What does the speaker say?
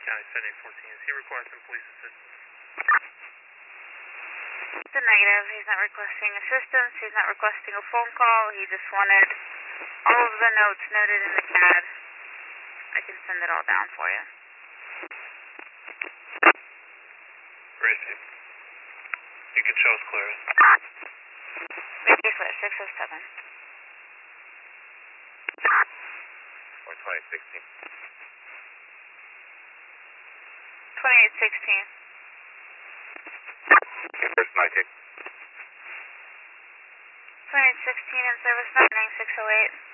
County 7814. Is he requesting police assistance? It's a negative. He's not requesting assistance. He's not requesting a phone call. He just wanted all of the notes noted in the CAD. I can send it all down for you. Where is he? You can show us clearly. Maybe for 607. Or 2016. 2816. First 19. 2816 in service 99608.